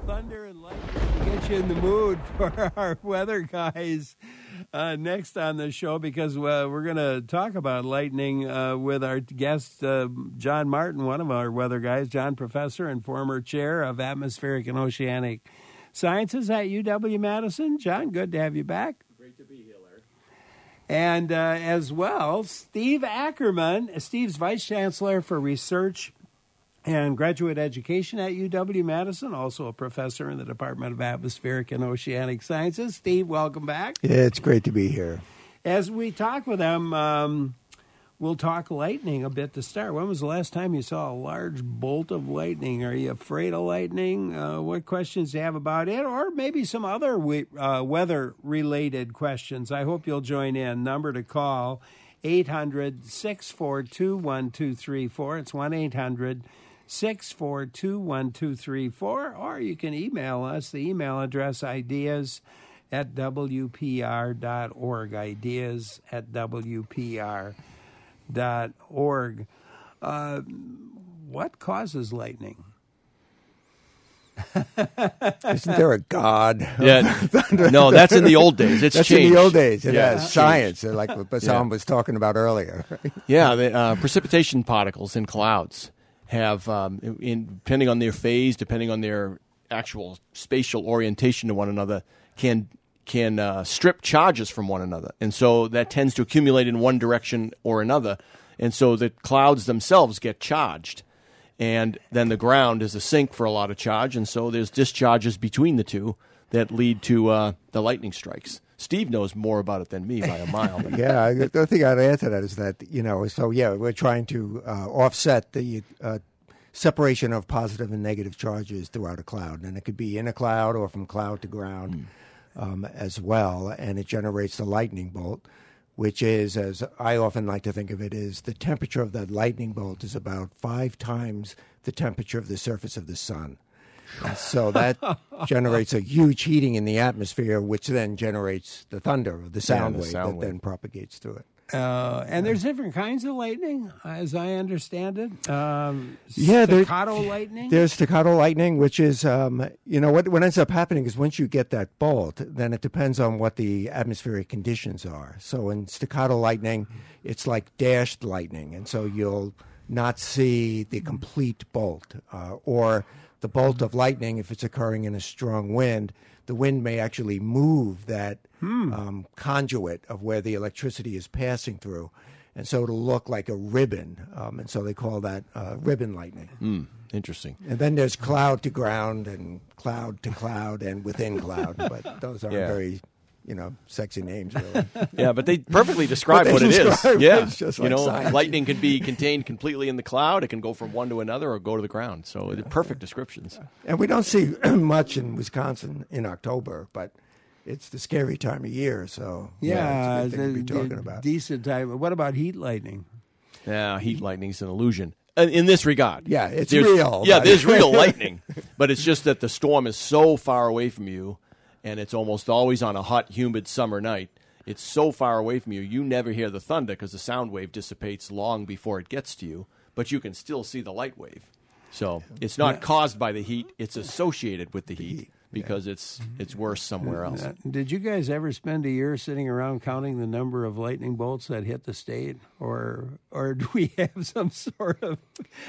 Thunder and lightning to get you in the mood for our weather guys next on the show, because we're going to talk about lightning with our guest, John Martin, one of our weather guys, John, professor and former chair of atmospheric and oceanic sciences at UW-Madison. John, good to have you back. Great to be here, Larry. And as well, Steve Ackerman. Steve's vice chancellor for research and graduate education at UW-Madison, also a professor in the Department of Atmospheric and Oceanic Sciences. Steve, welcome back. Yeah, it's great to be here. As we talk with them, we'll talk lightning a bit to start. When was the last time you saw a large bolt of lightning? Are you afraid of lightning? What questions do you have about it? Or maybe some other weather-related questions. I hope you'll join in. Number to call, 800-642-1234. It's 1-800-642-1234, or you can email us. The email address, ideas@wpr.org, ideas@wpr.org. What causes lightning? Isn't there a God? Yeah, no, that's in the old days. That's changed. In the old days. It Yeah, has science, like what Bassam was talking about earlier. Yeah, the precipitation particles in clouds have, depending on their phase, depending on their actual spatial orientation to one another, can strip charges from one another. And so that tends to accumulate in one direction or another. And so the clouds themselves get charged. And then the ground is a sink for a lot of charge. And so there's discharges between the two that lead to the lightning strikes. Steve knows more about it than me by a mile. Yeah, the thing I'd add to that is that, we're trying to offset the separation of positive and negative charges throughout a cloud. And it could be in a cloud or from cloud to ground as well. And it generates the lightning bolt, which is, as I often like to think of it, is the temperature of that lightning bolt is about 5 times the temperature of the surface of the sun. And so that generates a huge heating in the atmosphere, which then generates the thunder, the sound wave that then propagates through it. And there's different kinds of lightning, as I understand it. Staccato lightning? There's staccato lightning, which is, what ends up happening is once you get that bolt, then it depends on what the atmospheric conditions are. So in staccato lightning, it's like dashed lightning, and so you'll not see the complete bolt. Or the bolt of lightning, if it's occurring in a strong wind, the wind may actually move that conduit of where the electricity is passing through. And so it'll look like a ribbon. And so they call that ribbon lightning. Interesting. And then there's cloud to ground and cloud to cloud and within cloud. But those aren't very, sexy names, really. Yeah, but they perfectly describe what it is. Yeah. It's just like science. Lightning can be contained completely in the cloud. It can go from one to another or go to the ground. So they're perfect descriptions. And we don't see much in Wisconsin in October, but it's the scary time of year. So it's a good thing to be talking about. Decent time. What about heat lightning? Yeah, heat lightning's an illusion. In this regard. Yeah, it's real. Yeah, there's real lightning. But it's just that the storm is so far away from you, and it's almost always on a hot, humid summer night. It's so far away from you, you never hear the thunder because the sound wave dissipates long before it gets to you, but you can still see the light wave. So it's not caused by the heat, it's associated with the heat because it's worse somewhere else. Did you guys ever spend a year sitting around counting the number of lightning bolts that hit the state? Or do we have some sort of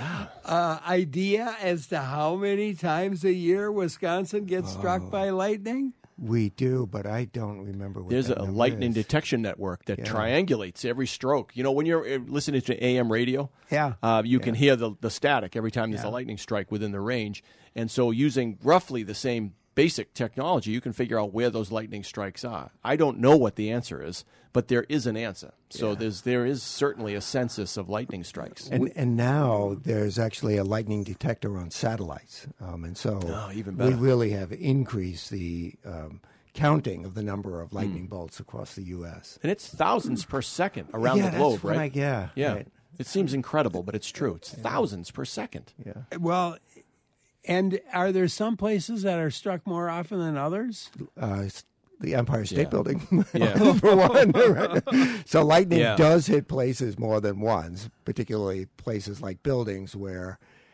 idea as to how many times a year Wisconsin gets struck by lightning? We do, but I don't remember what There's that a number lightning is. detection network that triangulates every stroke. When you're listening to AM radio, you can hear the static every time there's a lightning strike within the range. And so using roughly the same basic technology, you can figure out where those lightning strikes are. I don't know what the answer is, but there is an answer. So there is certainly a census of lightning strikes. And now there's actually a lightning detector on satellites. And so even better. we really have increased the counting of the number of lightning bolts across the U.S. And it's thousands per second around the globe, right? Yeah. Right. It seems incredible, but it's true. It's thousands per second. Yeah. Well, and are there some places that are struck more often than others? The Empire State Building, Yeah. for one. Right? So lightning does hit places more than once, particularly places like buildings where,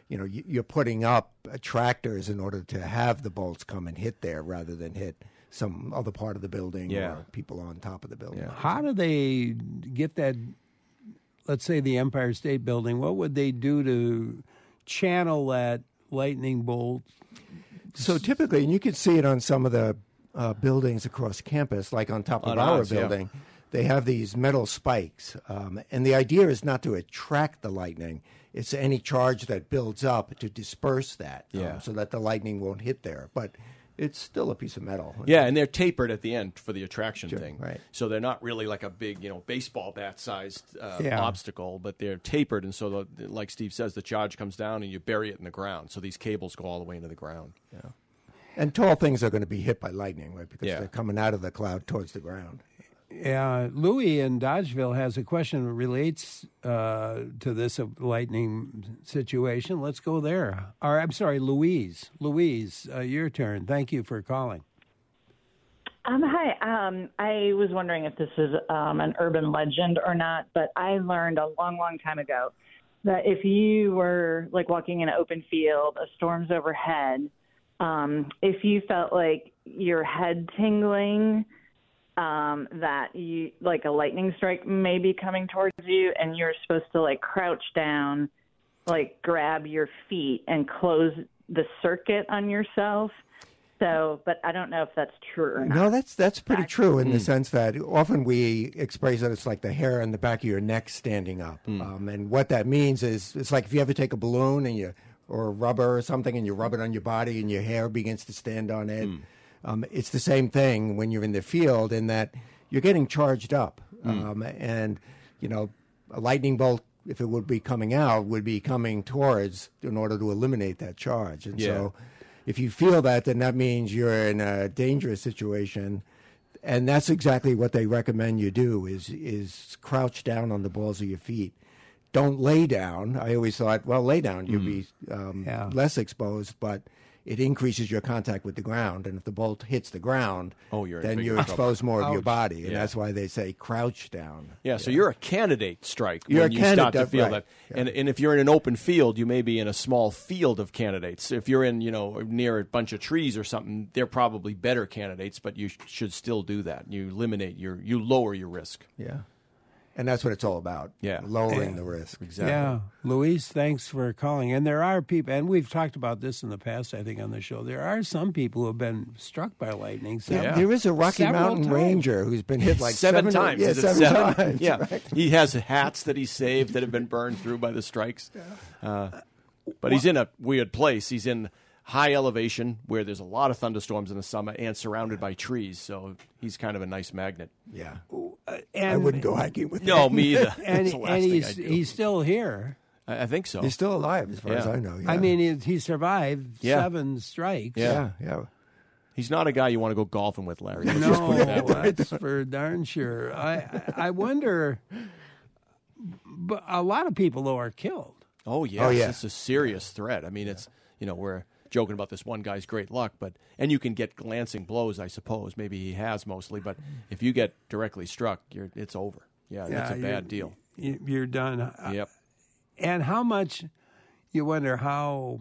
you're putting up attractors in order to have the bolts come and hit there rather than hit some other part of the building or people on top of the building. Yeah. How do they get that, let's say the Empire State Building, what would they do to channel that lightning bolt? So typically, and you can see it on some of the buildings across campus, like on top of our building, they have these metal spikes. And the idea is not to attract the lightning. It's any charge that builds up to disperse that so that the lightning won't hit there. But it's still a piece of metal. Yeah, and they're tapered at the end for the attraction thing. Right. So they're not really like a big, baseball bat-sized obstacle, but they're tapered. And so, like Steve says, the charge comes down and you bury it in the ground. So these cables go all the way into the ground. Yeah. And tall things are going to be hit by lightning, right? Because Yeah. they're coming out of the cloud towards the ground. Louis in Dodgeville has a question that relates to this lightning situation. Let's go there. Or, I'm sorry, Louise. Louise, your turn. Thank you for calling. Hi. I was wondering if this is an urban legend or not, but I learned a long, long time ago that if you were like walking in an open field, a storm's overhead, if you felt like your head tingling, that you like a lightning strike may be coming towards you, and you're supposed to like crouch down, like grab your feet and close the circuit on yourself. So, but I don't know if that's true or not. No, that's pretty true in the sense that often we express that it's like the hair on the back of your neck standing up. And what that means is it's like if you ever take a balloon and or rubber or something and you rub it on your body and your hair begins to stand on it. It's the same thing when you're in the field in that you're getting charged up. And, a lightning bolt, if it would be coming out, would be coming towards in order to eliminate that charge. And so if you feel that, then that means you're in a dangerous situation. And that's exactly what they recommend you do is crouch down on the balls of your feet. Don't lay down. I always thought, well, lay down, you'll be less exposed, but it increases your contact with the ground. And if the bolt hits the ground, then you expose more of your body. And that's why they say crouch down. Yeah, so you're a candidate strike when you start to feel that. And if you're in an open field, you may be in a small field of candidates. If you're in, near a bunch of trees or something, they're probably better candidates, but you should still do that. You you lower your risk. Yeah. And that's what it's all about. Yeah. Lowering the risk. Exactly. Yeah. Louise, thanks for calling. And there are people, and we've talked about this in the past, I think, on the show. There are some people who have been struck by lightning. There is a Rocky Mountain Ranger who's been hit like seven times. Yeah, seven times. Yeah. Right. He has hats that he saved that have been burned through by the strikes. But he's in a weird place. He's in high elevation where there's a lot of thunderstorms in the summer and surrounded by trees. So he's kind of a nice magnet. Yeah. And I wouldn't go hiking with him. No, me either. And, That's the last thing I do. he's still here. I think so. He's still alive as far as I know. Yeah. I mean, he survived 7 strikes. Yeah. He's not a guy you want to go golfing with, Larry. No, that's for darn sure. I wonder, but a lot of people, though, are killed. Oh, yes. It's a serious threat. I mean, it's, we're joking about this one guy's great luck, and you can get glancing blows, I suppose. Maybe he has mostly, but if you get directly struck, it's over. Yeah, that's a bad deal. You're done. Yep. And how much, you wonder how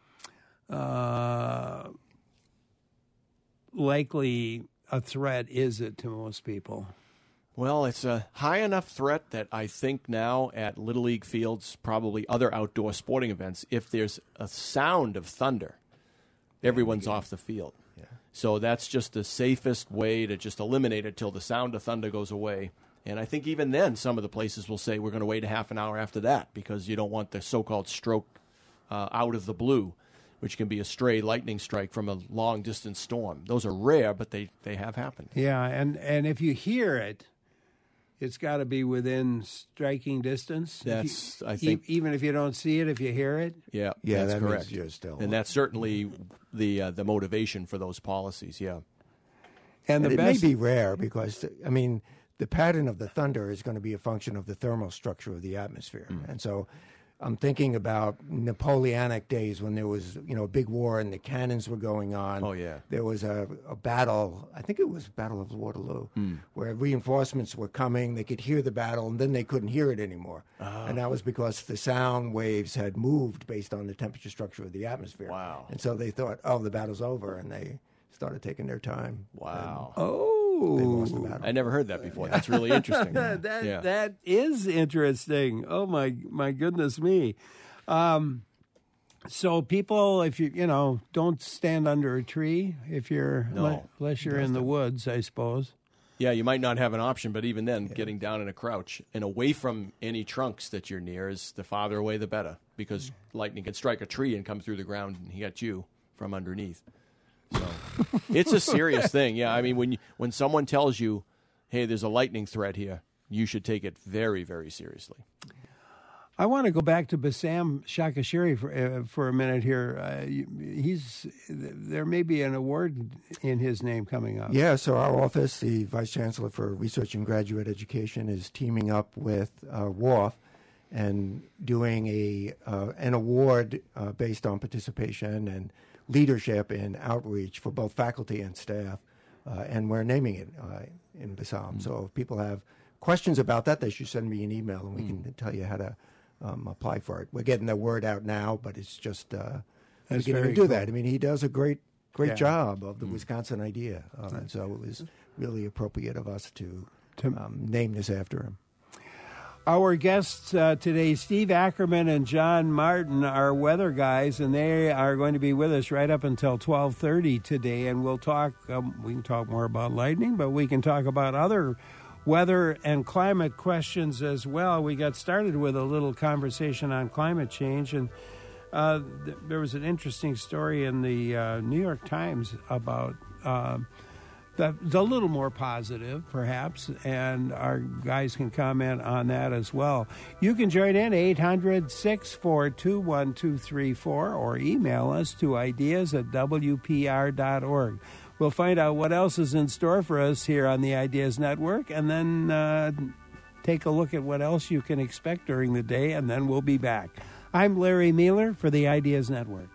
likely a threat is it to most people? Well, it's a high enough threat that I think now at Little League fields, probably other outdoor sporting events, if there's a sound of thunder, everyone's off the field. Yeah. So that's just the safest way to just eliminate it till the sound of thunder goes away. And I think even then some of the places will say we're going to wait a half an hour after that because you don't want the so-called stroke out of the blue, which can be a stray lightning strike from a long-distance storm. Those are rare, but they have happened. Yeah, and if you hear it, it's got to be within striking distance. I think, even if you don't see it, if you hear it. Yeah, that's that correct. Means you're still, and that's certainly the motivation for those policies. Yeah, and it may be rare because the pattern of the thunder is going to be a function of the thermal structure of the atmosphere, and so I'm thinking about Napoleonic days when there was, a big war and the cannons were going on. Oh, yeah. There was a battle, I think it was Battle of Waterloo, where reinforcements were coming. They could hear the battle, and then they couldn't hear it anymore. And that was because the sound waves had moved based on the temperature structure of the atmosphere. Wow. And so they thought, oh, the battle's over, and they started taking their time. Wow. They lost the battle. I never heard that before. That's really interesting. That is interesting. Oh my goodness me. So people, if you don't stand under a tree if you're unless you're in the woods, I suppose. Yeah, you might not have an option, but even then, getting down in a crouch and away from any trunks that you're near is the farther away the better, because lightning can strike a tree and come through the ground and hit you from underneath. So it's a serious thing. Yeah, I mean, when someone tells you, hey, there's a lightning threat here, you should take it very, very seriously. I want to go back to Bassam Shakashiri for a minute here. There may be an award in his name coming up. Yeah, so our office, the Vice Chancellor for Research and Graduate Education, is teaming up with WARF and doing an award based on participation and leadership in outreach for both faculty and staff, and we're naming it in Bassam. So if people have questions about that, they should send me an email, and we can tell you how to apply for it. We're getting the word out now, but it's just beginning to do that. I mean, he does a great job of the Wisconsin idea, and so it was really appropriate of us to name this after him. Our guests today, Steve Ackerman and John Martin, are weather guys, and they are going to be with us right up until 12:30 today. And we'll talk. We can talk more about lightning, but we can talk about other weather and climate questions as well. We got started with a little conversation on climate change, and there was an interesting story in the New York Times about. That's a little more positive, perhaps, and our guys can comment on that as well. You can join in 800-642-1234 or email us to ideas@wpr.org. We'll find out what else is in store for us here on the Ideas Network, and then take a look at what else you can expect during the day, and then we'll be back. I'm Larry Mueller for the Ideas Network.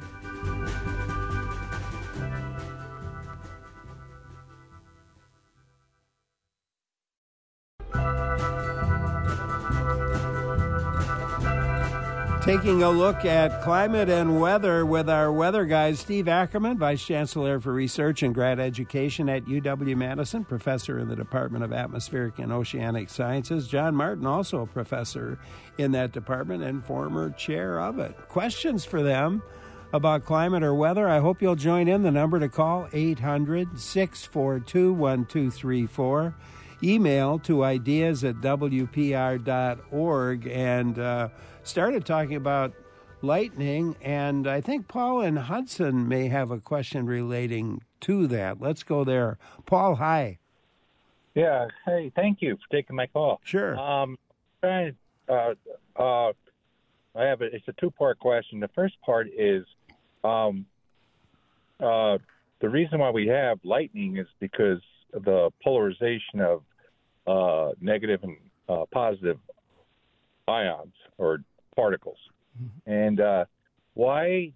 Taking a look at climate and weather with our weather guys, Steve Ackerman, Vice Chancellor for Research and Grad Education at UW-Madison, Professor in the Department of Atmospheric and Oceanic Sciences. John Martin, also a professor in that department and former chair of it. Questions for them about climate or weather? I hope you'll join in. The number to call, 800-642-1234. Email to ideas@wpr.org, and started talking about lightning, and I think Paul in Hudson may have a question relating to that. Let's go there. Paul, hi. Yeah, hey, thank you for taking my call. Sure. It's a two-part question. The first part is the reason why we have lightning is because of the polarization of negative and positive ions or particles. Mm-hmm. And why,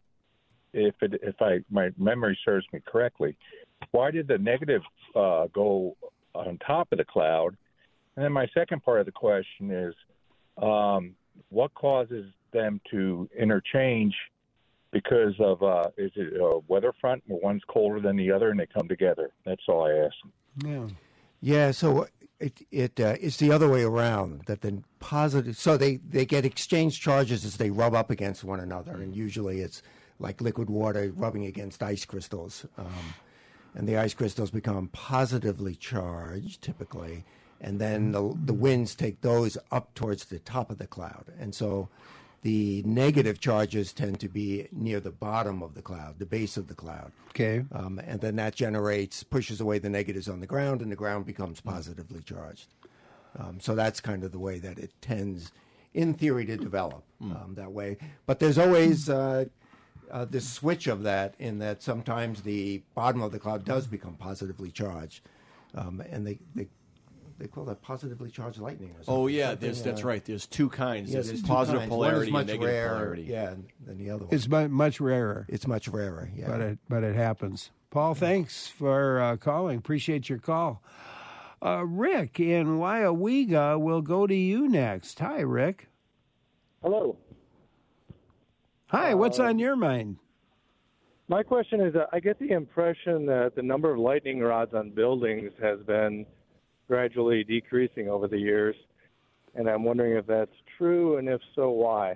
my memory serves me correctly, why did the negative go on top of the cloud? And then my second part of the question is, what causes them to interchange because of, is it a weather front where one's colder than the other and they come together? That's all I ask. Yeah, so it's the other way around, that the positive, so they get exchange charges as they rub up against one another, and usually it's like liquid water rubbing against ice crystals, and the ice crystals become positively charged typically, and then the winds take those up towards the top of the cloud, and so the negative charges tend to be near the bottom of the cloud, the base of the cloud. Okay. And then that pushes away the negatives on the ground, and the ground becomes positively charged. So that's kind of the way that it tends, in theory, to develop that way. But there's always this switch of that, in that sometimes the bottom of the cloud does become positively charged. And the they call that positively charged lightning. Or Oh yeah, something. that's right. There's two kinds. Yeah, there's two positive kinds. polarity One and is much negative rarer, polarity. yeah, than the other one. It's much rarer, It's much rarer. Yeah, but it happens. Paul, thanks for calling. Appreciate your call. Rick in Wyawega will go to you next. Hi, Rick. Hello. Hi, what's on your mind? My question is, I get the impression that the number of lightning rods on buildings has been gradually decreasing over the years, and I'm wondering if that's true, and if so, why?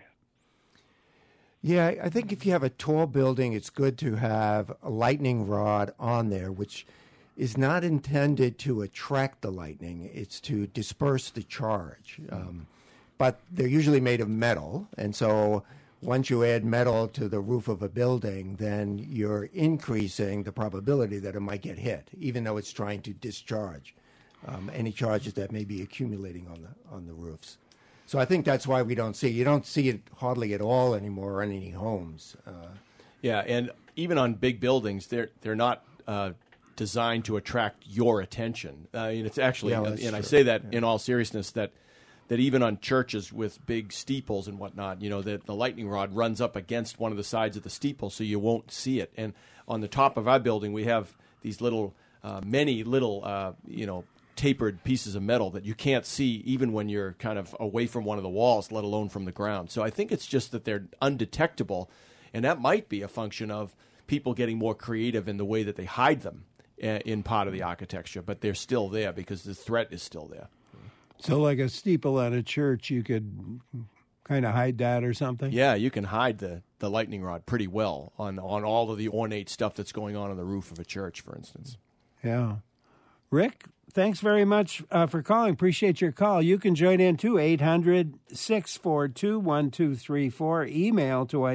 Yeah, I think if you have a tall building, it's good to have a lightning rod on there, which is not intended to attract the lightning. It's to disperse the charge. But they're usually made of metal, and so once you add metal to the roof of a building, then you're increasing the probability that it might get hit, even though it's trying to discharge any charges that may be accumulating on the roofs. So I think that's why you don't see it hardly at all anymore on any homes. Yeah, and even on big buildings, they're not designed to attract your attention. It's actually, and true. I say that in all seriousness, that even on churches with big steeples and whatnot, that the lightning rod runs up against one of the sides of the steeple, so you won't see it. And on the top of our building, we have these many little, tapered pieces of metal that you can't see even when you're kind of away from one of the walls, let alone from the ground. So I think it's just that they're undetectable, and that might be a function of people getting more creative in the way that they hide them in part of the architecture, but they're still there because the threat is still there. So like a steeple at a church, you could kind of hide that or something? Yeah, you can hide the lightning rod pretty well on all of the ornate stuff that's going on the roof of a church, for instance. Yeah. Rick, thanks very much for calling. Appreciate your call. You can join in too, 800-642-1234. Email to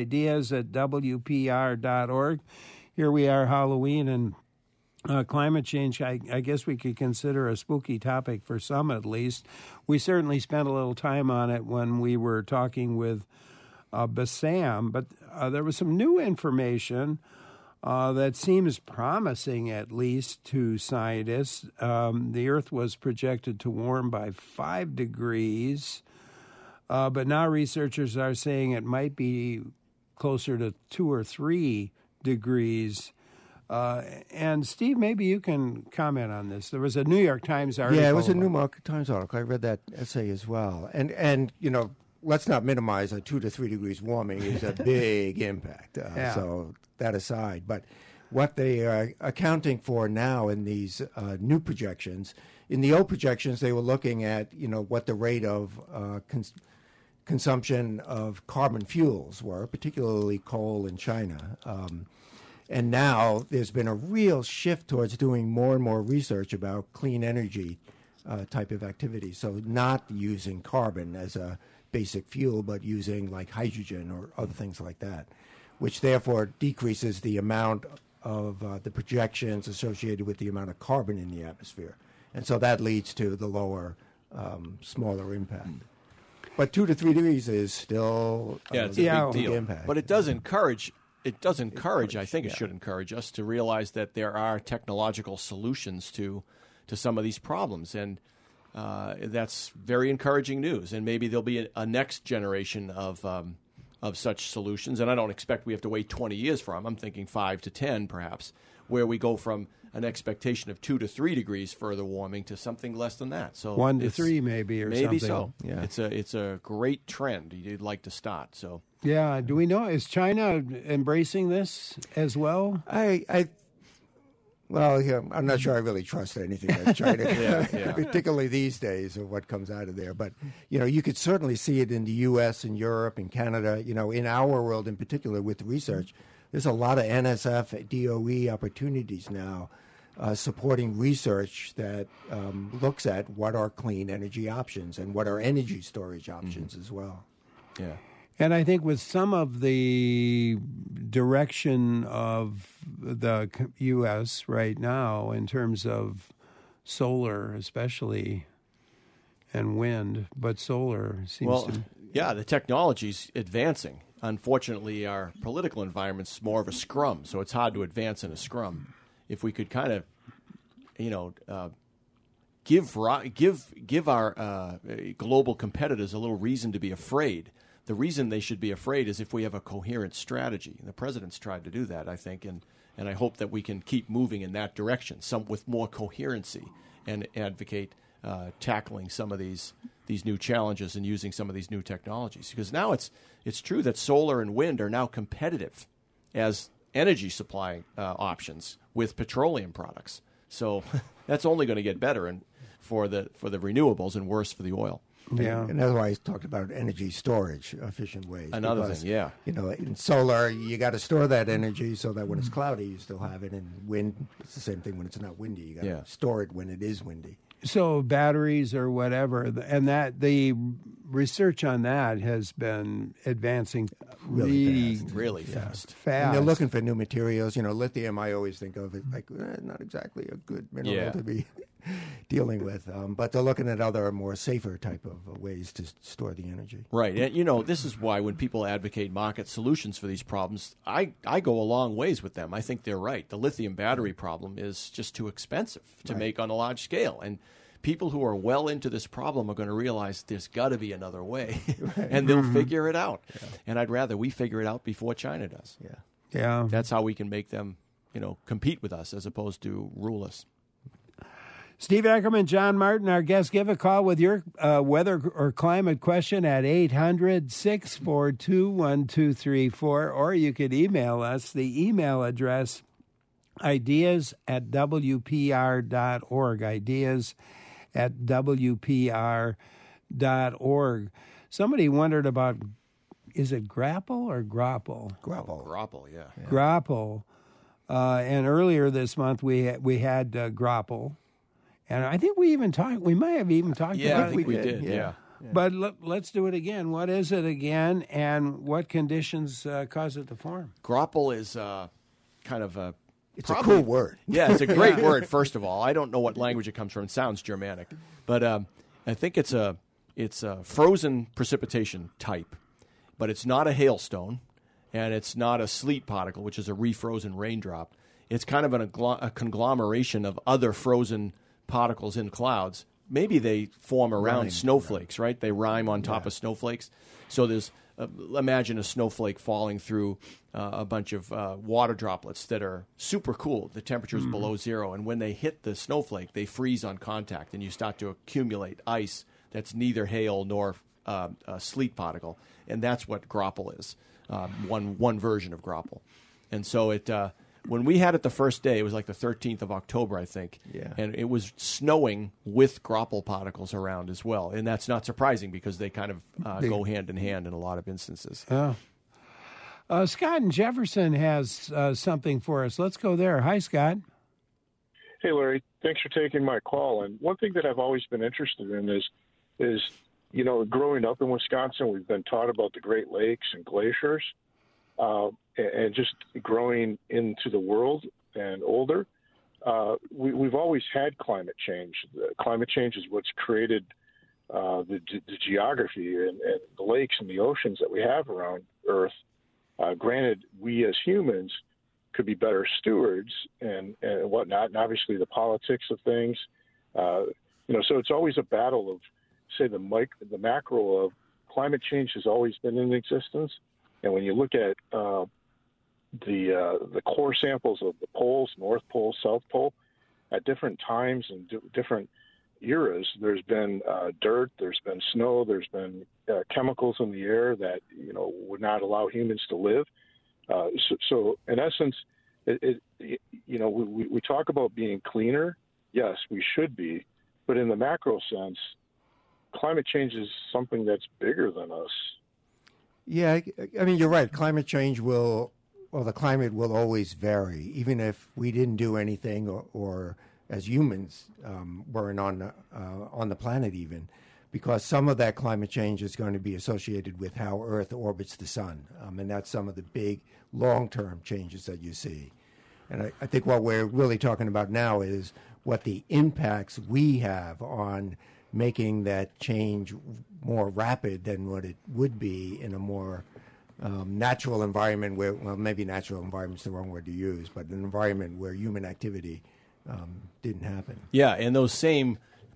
ideas@wpr.org. Here we are, Halloween and climate change. I guess we could consider a spooky topic for some at least. We certainly spent a little time on it when we were talking with Bassam, but there was some new information that seems promising, at least to scientists. The Earth was projected to warm by 5 degrees, but now researchers are saying it might be closer to 2 or 3 degrees. And Steve, maybe you can comment on this. There was a New York Times article. Yeah, it was a New York Times article. I read that essay as well. And let's not minimize 2 to 3 degrees warming is a big impact. So that aside, but what they are accounting for now in these new projections, in the old projections, they were looking at what the rate of consumption of carbon fuels were, particularly coal in China. And now there's been a real shift towards doing more and more research about clean energy type of activities. So not using carbon as a basic fuel, but using like hydrogen or other things like that, which therefore decreases the amount of the projections associated with the amount of carbon in the atmosphere. And so that leads to the lower, smaller impact. But 2 to 3 degrees is still it's a big deal. Impact. But it does encourage. I think it should encourage us to realize that there are technological solutions to some of these problems, and that's very encouraging news. And maybe there'll be a next generation of such solutions. And I don't expect we have to wait 20 years for them. I'm thinking 5 to 10, perhaps, where we go from an expectation of 2 to 3 degrees further warming to something less than that. So 1 to 3 maybe, or maybe something. Maybe so. Yeah. It's a great trend you'd like to start. So. Yeah. Do we know, is China embracing this as well? Well, yeah, I'm not sure I really trust anything that China, particularly these days, or what comes out of there. But, you could certainly see it in the U.S. and Europe and Canada, in our world in particular with research. There's a lot of NSF, DOE opportunities now supporting research that looks at what are clean energy options and what are energy storage options as well. Yeah. And I think with some of the direction of the U.S. right now in terms of solar especially and wind, but solar seems to... Yeah, the technology's advancing. Unfortunately, our political environment's more of a scrum, so it's hard to advance in a scrum. If we could kind of, give our global competitors a little reason to be afraid. The reason they should be afraid is if we have a coherent strategy. And the president's tried to do that, I think, and I hope that we can keep moving in that direction, some with more coherency, and advocate tackling some of these new challenges and using some of these new technologies. Because now it's true that solar and wind are now competitive as energy supply options with petroleum products. So that's only going to get better and for the renewables and worse for the oil. Yeah, and that's why I talked about energy storage, efficient ways. Another thing, yeah. In solar, you got to store that energy so that when it's cloudy, you still have it. And wind, it's the same thing when it's not windy. You got to store it when it is windy. So batteries or whatever, and that the research on that has been advancing really fast. And they're looking for new materials. Lithium, I always think of it like not exactly a good mineral to be dealing with. But they're looking at other, more safer type of ways to store the energy. Right. And, this is why when people advocate market solutions for these problems, I go a long ways with them. I think they're right. The lithium battery problem is just too expensive to make on a large scale. And people who are well into this problem are going to realize there's got to be another way, and they'll figure it out. Yeah. And I'd rather we figure it out before China does. Yeah. That's how we can make them, compete with us as opposed to rule us. Steve Ackerman, John Martin, our guest. Give a call with your weather or climate question at 800-642-1234, or you could email us. The email address, ideas@wpr.org, ideas@wpr.org. Somebody wondered about, is it grapple or grapple? Grapple, yeah. Grapple. And earlier this month we had grapple. And I think we might have even talked about it. Yeah, I think we did, yeah. But let's do it again. What is it again, and what conditions cause it to form? Grapple is kind of a... It's a cool word. Yeah, it's a great word, first of all. I don't know what language it comes from. It sounds Germanic. But I think it's a frozen precipitation type. But it's not a hailstone, and it's not a sleet particle, which is a refrozen raindrop. It's kind of a conglomeration of other frozen particles in clouds. Maybe they form around snowflakes, right? They rime on top of snowflakes. So there's imagine a snowflake falling through a bunch of water droplets that are super cool. The temperature is below zero, and when they hit the snowflake, they freeze on contact, and you start to accumulate ice that's neither hail nor a sleet particle, and that's what grapple is. One version of grapple, and so it. When we had it the first day, it was like the 13th of October, I think. Yeah. And it was snowing with grapple particles around as well. And that's not surprising because they kind of go hand in hand in a lot of instances. Oh. Scott in Jefferson has something for us. Let's go there. Hi, Scott. Hey, Larry. Thanks for taking my call. And one thing that I've always been interested in is growing up in Wisconsin, we've been taught about the Great Lakes and glaciers. And just growing into the world and older, we've always had climate change. Climate change is what's created the geography and the lakes and the oceans that we have around Earth. Granted, we as humans could be better stewards and whatnot, and obviously the politics of things. So it's always a battle of, say, the macro of climate change has always been in existence. And when you look at the core samples of the poles, North Pole, South Pole, at different times and different eras, there's been dirt, there's been snow, there's been chemicals in the air that would not allow humans to live. So in essence, we talk about being cleaner. Yes, we should be, but in the macro sense, climate change is something that's bigger than us. Yeah, I mean, you're right. Climate change the climate will always vary, even if we didn't do anything or as humans weren't on the planet even, because some of that climate change is going to be associated with how Earth orbits the sun. And that's some of the big long-term changes that you see. And I think what we're really talking about now is what the impacts we have on making that change more rapid than what it would be in a more natural environment where, well, maybe natural environment's the wrong word to use, but an environment where human activity didn't happen. Yeah, and those same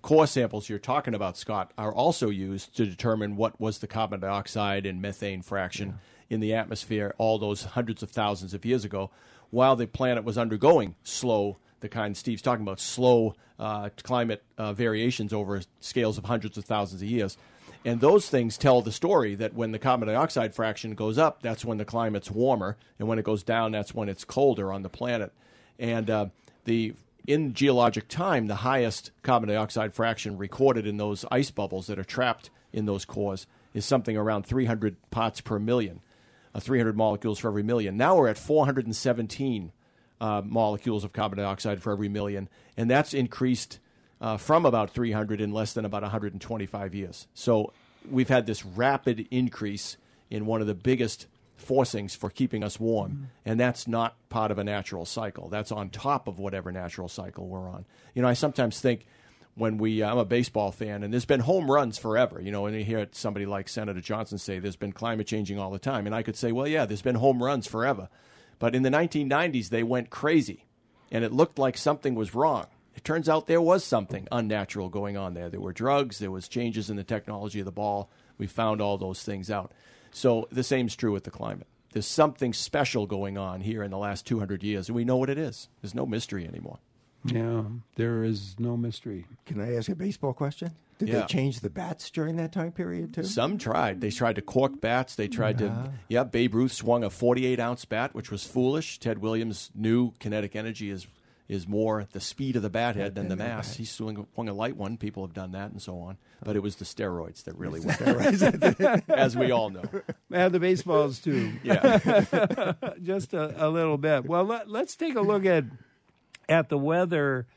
core samples you're talking about, Scott, are also used to determine what was the carbon dioxide and methane fraction in the atmosphere all those hundreds of thousands of years ago, while the planet was undergoing the kind Steve's talking about, slow climate variations over scales of hundreds of thousands of years. And those things tell the story that when the carbon dioxide fraction goes up, that's when the climate's warmer, and when it goes down, that's when it's colder on the planet. And in geologic time, the highest carbon dioxide fraction recorded in those ice bubbles that are trapped in those cores is something around 300 parts per million, 300 molecules for every million. Now we're at 417 molecules of carbon dioxide for every million, and that's increased from about 300 in less than about 125 years. So we've had this rapid increase in one of the biggest forcings for keeping us warm, and that's not part of a natural cycle. That's on top of whatever natural cycle we're on. I sometimes think when I'm a baseball fan, and there's been home runs forever, and you hear somebody like Senator Johnson say there's been climate changing all the time, and I could say, well, yeah, there's been home runs forever. But in the 1990s, they went crazy, and it looked like something was wrong. It turns out there was something unnatural going on there. There were drugs. There was changes in the technology of the ball. We found all those things out. So the same's true with the climate. There's something special going on here in the last 200 years, and we know what it is. There's no mystery anymore. Yeah, there is no mystery. Can I ask a baseball question? Did they change the bats during that time period, too? Some tried. They tried to cork bats. They tried Babe Ruth swung a 48-ounce bat, which was foolish. Ted Williams knew kinetic energy is more the speed of the bat head than the mass. He swung a light one. People have done that and so on. But it was the steroids that really went, as we all know. And the baseballs, too. Yeah. Just a little bit. Well, let's take a look at the weather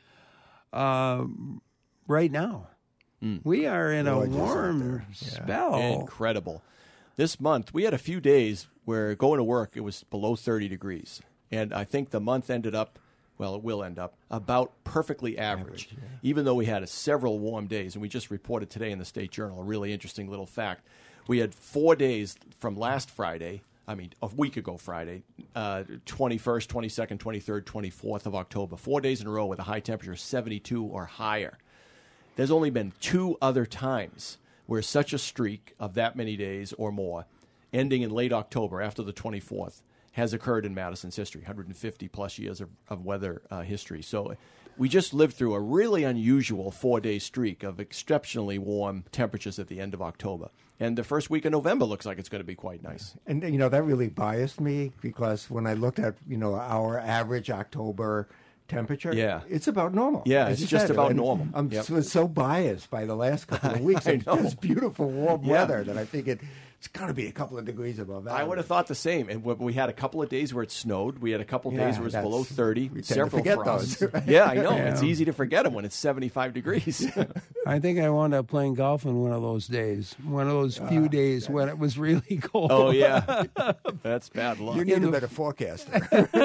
right now. We are in a warm spell. Incredible. This month, we had a few days where going to work, it was below 30 degrees. And I think the month ended up, well, it will end up, about perfectly average even though we had several warm days. And we just reported today in the State Journal a really interesting little fact. We had 4 days from last Friday, a week ago Friday, 21st, 22nd, 23rd, 24th of October, 4 days in a row with a high temperature of 72 or higher. There's only been 2 other times where such a streak of that many days or more, ending in late October after the 24th, has occurred in Madison's history, 150-plus years of weather history. So we just lived through a really unusual 4-day streak of exceptionally warm temperatures at the end of October. And the first week of November looks like it's going to be quite nice. And, that really biased me because when I looked at, our average October temperature, it's about normal. Yeah, it's just about normal. I'm so biased by the last couple of weeks. It's just beautiful warm weather that I think it's got to be a couple of degrees above that. I would have thought the same. And we had a couple of days where it snowed. We had a couple of days where it was below 30. We several tend to forget frosts. those. Yeah, I know. It's easy to forget them when it's 75 degrees. I think I wound up playing golf on one of those days. One of those few days when it was really cold. Oh, yeah. That's bad luck. You need a better forecaster.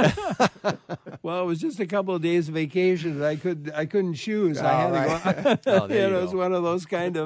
Well, it was just a couple of days of vacation. I couldn't choose. I had to go. There you it was go. one of those kind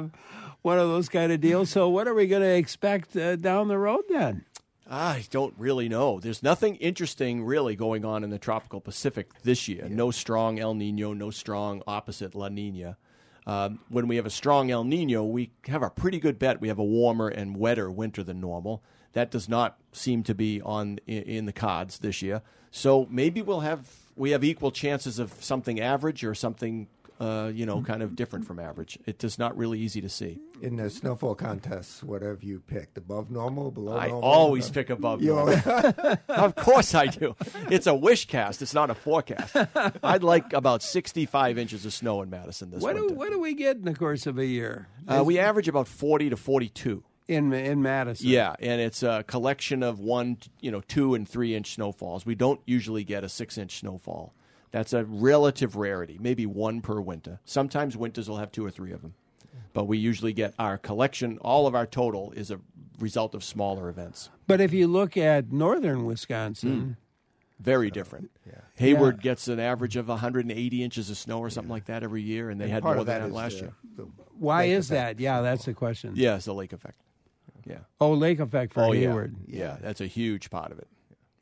of deals. So what are we going to expect down the road then? I don't really know. There's nothing interesting really going on in the tropical Pacific this year. Yeah. No strong El Nino, no strong opposite La Nina. When we have a strong El Nino, we have a pretty good bet we have a warmer and wetter winter than normal. That does not seem to be in the cards this year. So maybe we have equal chances of something average or something kind of different from average. It is not really easy to see. In the snowfall contests, what have you picked? Above normal, below normal? I always pick above normal. Of course I do. It's a wish cast. It's not a forecast. I'd like about 65 inches of snow in Madison this winter. What do we get in the course of a year? We average about 40 to 42. In Madison. Yeah, and it's a collection of 1, 2 and 3 inch snowfalls. We don't usually get a 6-inch snowfall. That's a relative rarity, maybe 1 per winter. Sometimes winters will have 2 or 3 of them. But we usually get our collection, all of our total is a result of smaller events. But if you look at northern Wisconsin... Very different. Hayward gets an average of 180 inches of snow or something like that every year, and they had more than that last year. Why is that? Yeah, that's the question. Yeah, it's the lake effect. Yeah. Oh, lake effect for Hayward. Yeah, that's a huge part of it. Yeah.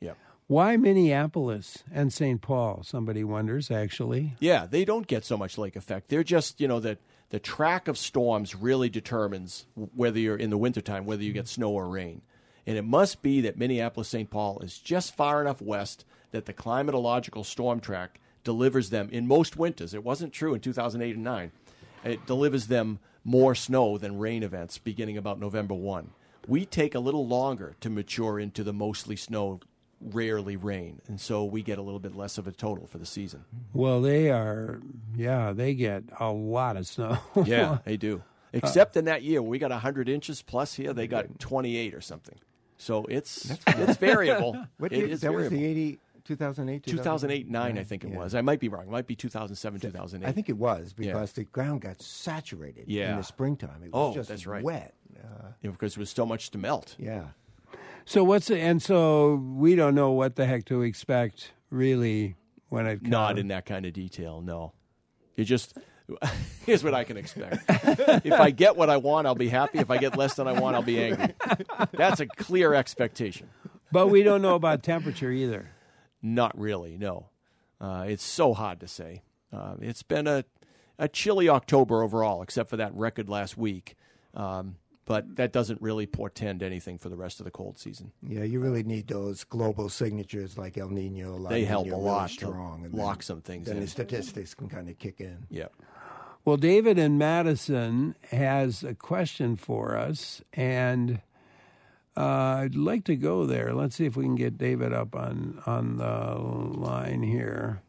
Why Minneapolis and St. Paul? Somebody wonders, actually. Yeah, they don't get so much lake effect. They're just, the track of storms really determines whether you're in the wintertime, whether you get snow or rain. And it must be that Minneapolis-St. Paul is just far enough west that the climatological storm track delivers them in most winters. It wasn't true in 2008 and 9. It delivers them more snow than rain events beginning about November 1. We take a little longer to mature into the mostly snow, rarely rain, and so we get a little bit less of a total for the season. Well, they get a lot of snow. Yeah, they do. Except in that year, we got 100 inches plus here, they got 28 or something. So it's variable. What it year? is That variable. was the 2008? 2008-9, I think it was. I might be wrong. It might be 2007, 2008. I think it was because the ground got saturated in the springtime. It was just that's right. wet. Because there was so much to melt. Yeah. So so we don't know what the heck to expect really when it comes. Not in that kind of detail, no. You just here's what I can expect. If I get what I want, I'll be happy. If I get less than I want, I'll be angry. That's a clear expectation. But we don't know about temperature either. Not really, no. It's so hard to say. It's been a chilly October overall, except for that record last week. But that doesn't really portend anything for the rest of the cold season. Yeah, you really need those global signatures like El Nino, La They Nina, help a really lot strong, to and lock some things then in. the statistics can kind of kick in. Yeah. Well, David in Madison has a question for us, and I'd like to go there. Let's see if we can get David up on the line here.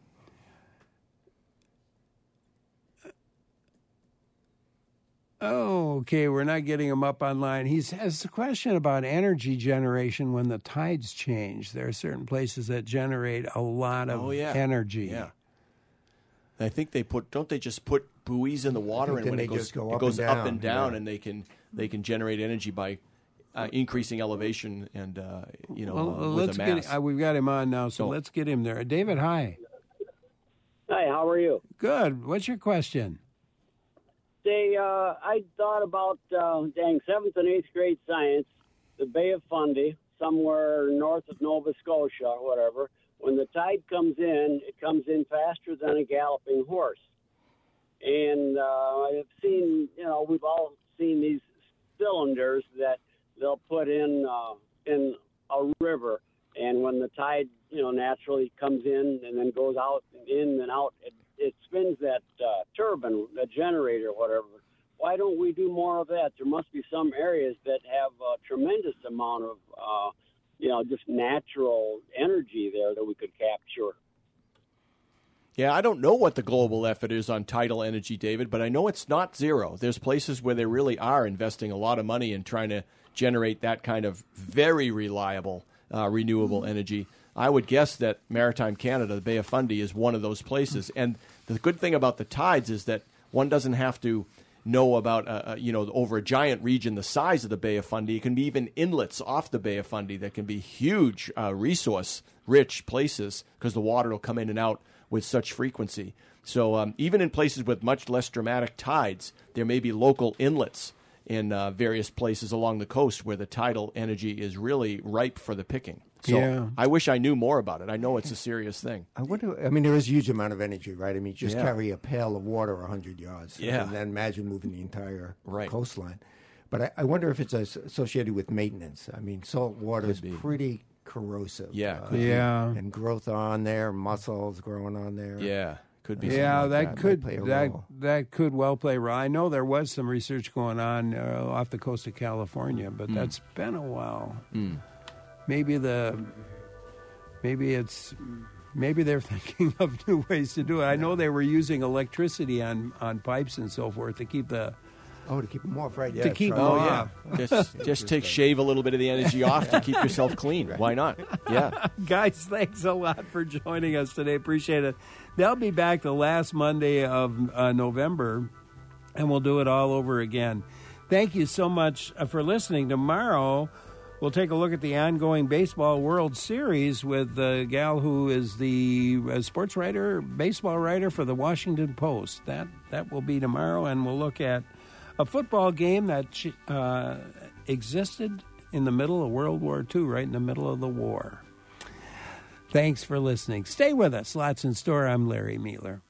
Oh, okay, we're not getting him up online. He has a question about energy generation when the tides change. There are certain places that generate a lot of energy. Yeah. I think don't they just put buoys in the water, and when it goes up and down, and they can generate energy by increasing elevation and with a mass. We've got him on now, so let's get him there. David, hi. Hi, how are you? Good. What's your question? I thought about 7th and 8th grade science, the Bay of Fundy, somewhere north of Nova Scotia or whatever. When the tide comes in, it comes in faster than a galloping horse. And I've seen, we've all seen these cylinders that they'll put in a river. And when the tide, naturally comes in and then goes out and in and out, it spins that turbine, the generator, whatever. Why don't we do more of that? There must be some areas that have a tremendous amount of, just natural energy there that we could capture. Yeah, I don't know what the global effort is on tidal energy, David, but I know it's not zero. There's places where they really are investing a lot of money in trying to generate that kind of very reliable renewable energy. I would guess that Maritime Canada, the Bay of Fundy, is one of those places. And the good thing about the tides is that one doesn't have to know about, over a giant region the size of the Bay of Fundy. It can be even inlets off the Bay of Fundy that can be huge, resource-rich places because the water will come in and out with such frequency. So even in places with much less dramatic tides, there may be local inlets in various places along the coast where the tidal energy is really ripe for the picking. So I wish I knew more about it. I know it's a serious thing. There is a huge amount of energy, right? I mean, just carry a pail of water 100 yards. Yeah. And then imagine moving the entire coastline. But I wonder if it's associated with maintenance. I mean, salt water is pretty corrosive. Yeah. And growth on there, mussels growing on there. Yeah. Could be. Yeah, that could well play a role. I know there was some research going on off the coast of California, but that's been a while. Maybe they're thinking of new ways to do it. I know they were using electricity on pipes and so forth to keep the. Oh, to keep them off, right? Yeah, to keep them off. Just shave a little bit of the energy off to keep yourself clean. Right. Why not? Yeah. Guys, thanks a lot for joining us today. Appreciate it. They'll be back the last Monday of November, and we'll do it all over again. Thank you so much for listening. Tomorrow, we'll take a look at the ongoing Baseball World Series with the gal who is the sports writer, baseball writer for the Washington Post. That will be tomorrow, and we'll look at a football game that existed in the middle of World War II, right in the middle of the war. Thanks for listening. Stay with us. Lots in store. I'm Larry Mueller.